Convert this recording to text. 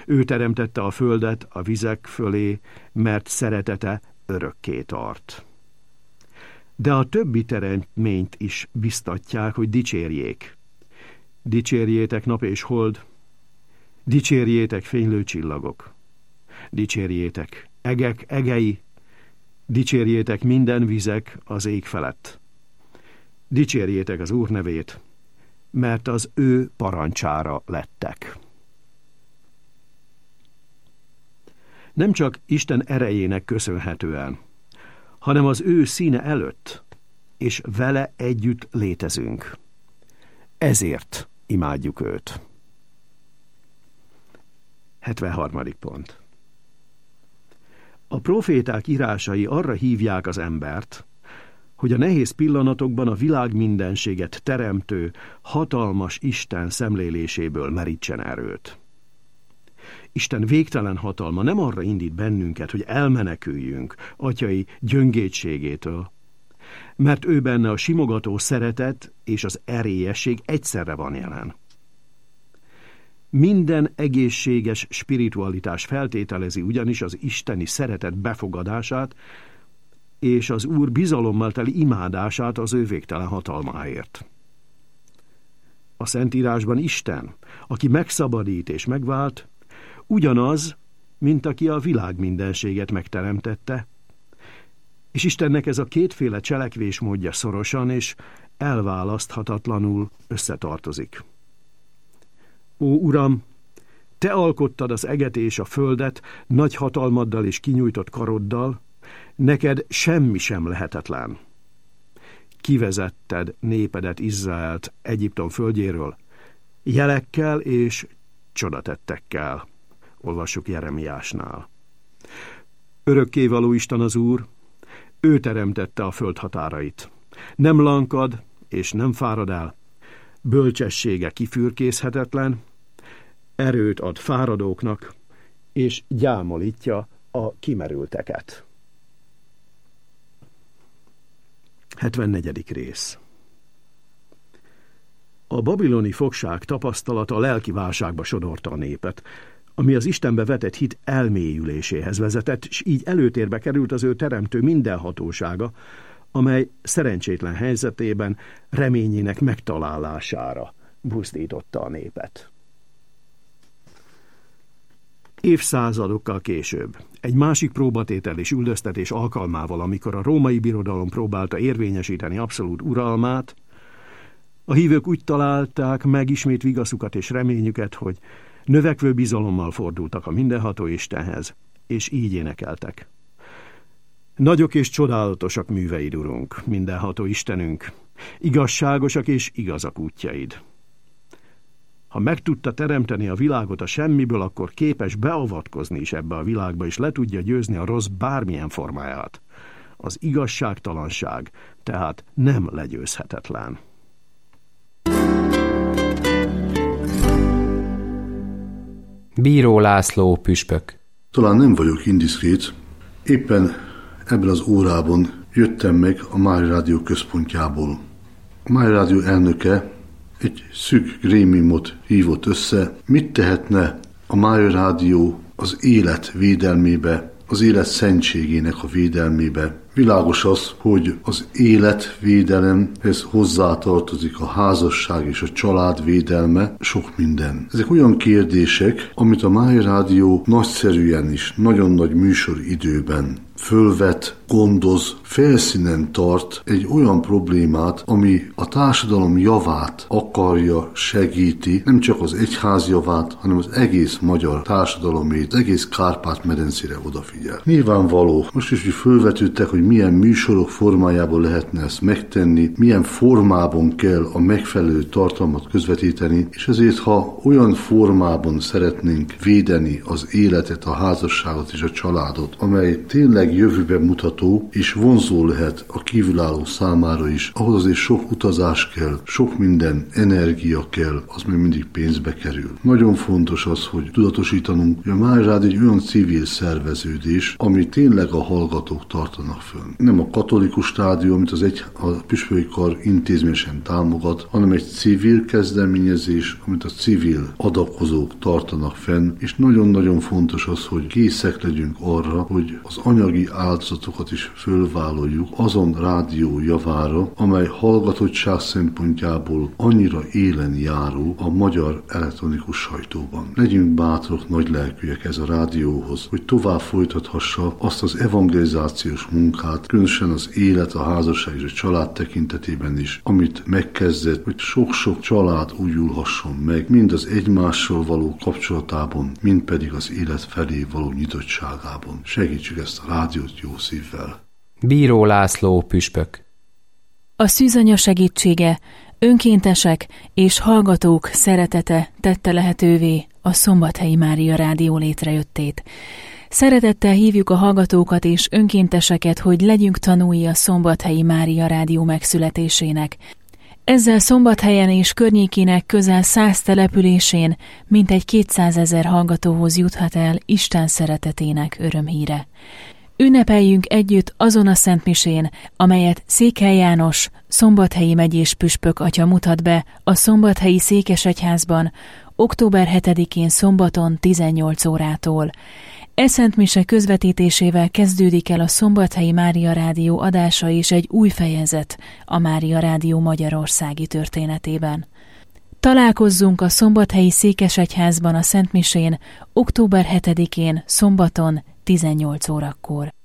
Ő teremtette a földet a vizek fölé, mert szeretete örökké tart. De a többi teremtményt is biztatják, hogy dicsérjék. Dicsérjétek nap és hold, dicsérjétek fénylő csillagok, dicsérjétek egek egei, dicsérjétek minden vizek az ég felett. Dicsérjétek az Úr nevét, mert az ő parancsára lettek. Nem csak Isten erejének köszönhetően, hanem az ő színe előtt, és vele együtt létezünk. Ezért imádjuk őt. 73. pont. A próféták írásai arra hívják az embert, hogy a nehéz pillanatokban a világ mindenséget teremtő, hatalmas Isten szemléléséből merítsen erőt. Isten végtelen hatalma nem arra indít bennünket, hogy elmeneküljünk atyai gyöngétségétől, mert ő benne a simogató szeretet és az erélyesség egyszerre van jelen. Minden egészséges spiritualitás feltételezi ugyanis az isteni szeretet befogadását és az Úr bizalommal teli imádását az ő végtelen hatalmáért. A Szentírásban Isten, aki megszabadít és megvált, ugyanaz, mint aki a világ mindenséget megteremtette, és Istennek ez a kétféle cselekvésmódja szorosan és elválaszthatatlanul összetartozik. Ó, Uram, te alkottad az eget és a földet nagy hatalmaddal és kinyújtott karoddal, neked semmi sem lehetetlen. Kivezetted népedet, Izraelt Egyiptom földjéről, jelekkel és csodatettekkel. Olvassuk Jeremiásnál. Örökkévaló Isten az Úr, ő teremtette a föld határait. Nem lankad és nem fárad el, bölcsessége kifürkészhetetlen, erőt ad fáradóknak, és gyámolítja a kimerülteket. 74. rész. A babiloni fogság tapasztalata a lelki válságba sodorta a népet, ami az Istenbe vetett hit elmélyüléséhez vezetett, és így előtérbe került az ő teremtő mindenhatósága, amely szerencsétlen helyzetében reményének megtalálására buzdította a népet. Évszázadokkal később, egy másik próbatétel és üldöztetés alkalmával, amikor a római birodalom próbálta érvényesíteni abszolút uralmát, a hívők úgy találták meg ismét vigaszukat és reményüket, hogy növekvő bizalommal fordultak a mindenható Istenhez, és így énekeltek. Nagyok és csodálatosak műveid, Urunk, mindenható Istenünk, igazságosak és igazak útjaid. Ha meg tudta teremteni a világot a semmiből, akkor képes beavatkozni is ebbe a világba, és le tudja győzni a rossz bármilyen formáját. Az igazságtalanság tehát nem legyőzhetetlen. Bíró László püspök. Talán nem vagyok indiszkrét, éppen ebben az órában jöttem meg a Máj Rádió központjából. A Máj Rádió elnöke egy szűk grémiumot hívott össze, mit tehetne a Máj Rádió az élet védelmébe, az élet szentségének a védelmébe. Világos az, hogy az életvédelemhez hozzátartozik a házasság és a család védelme, sok minden. Ezek olyan kérdések, amit a Máj Rádió nagyszerűen is, nagyon nagy műsoridőben fölvet, gondoz, felszínen tart egy olyan problémát, ami a társadalom javát akarja, segíti, nem csak az egyház javát, hanem az egész magyar társadalomét, az egész Kárpát-medencére odafigyel. Nyilvánvaló, most is fölvetődtek, hogy milyen műsorok formájában lehetne ezt megtenni, milyen formában kell a megfelelő tartalmat közvetíteni, és ezért, ha olyan formában szeretnénk védeni az életet, a házasságot és a családot, amely tényleg jövőbe mutató és vonzó lehet a kívülálló számára is, ahhoz azért sok utazás kell, sok minden energia kell, az még mindig pénzbe kerül. Nagyon fontos az, hogy tudatosítanunk, hogy a Máj Rádió egy olyan civil szerveződés, ami tényleg a hallgatók tartanak fönn. Nem a katolikus rádió, amit a püspöki kar intézményesen támogat, hanem egy civil kezdeményezés, amit a civil adakozók tartanak fenn, és nagyon-nagyon fontos az, hogy készek legyünk arra, hogy az anyagi áldozatokat is fölvállaljuk azon rádió javára, amely hallgatottság szempontjából annyira élen járó a magyar elektronikus sajtóban. Legyünk bátrak, nagylelkűek ez a rádióhoz, hogy tovább folytathassa azt az evangelizációs munkát, különösen az élet, a házasság és a család tekintetében is, amit megkezdett, hogy sok-sok család újulhasson meg, mind az egymással való kapcsolatában, mind pedig az élet felé való nyitottságában. Segítsük ezt a rádiót jó szívvel. Bíró László püspök. A szűzanya segítsége, önkéntesek és hallgatók szeretete tette lehetővé a Szombathelyi Mária Rádió létrejöttét. Szeretettel hívjuk a hallgatókat és önkénteseket, hogy legyünk tanúi a Szombathelyi Mária Rádió megszületésének. Ezzel Szombathelyen és környékének közel 100 településén mintegy 200 000 hallgatóhoz juthat el Isten szeretetének örömhíre. Ünnepeljünk együtt azon a szentmisén, amelyet Székely János, szombathelyi megyés püspök atya mutat be a Szombathelyi Székesegyházban október 7-én szombaton 18 órától. E szentmise közvetítésével kezdődik el a Szombathelyi Mária Rádió adása és egy új fejezet a Mária Rádió magyarországi történetében. Találkozzunk a Szombathelyi Székesegyházban a szentmisén október 7-én szombaton 18 órakor.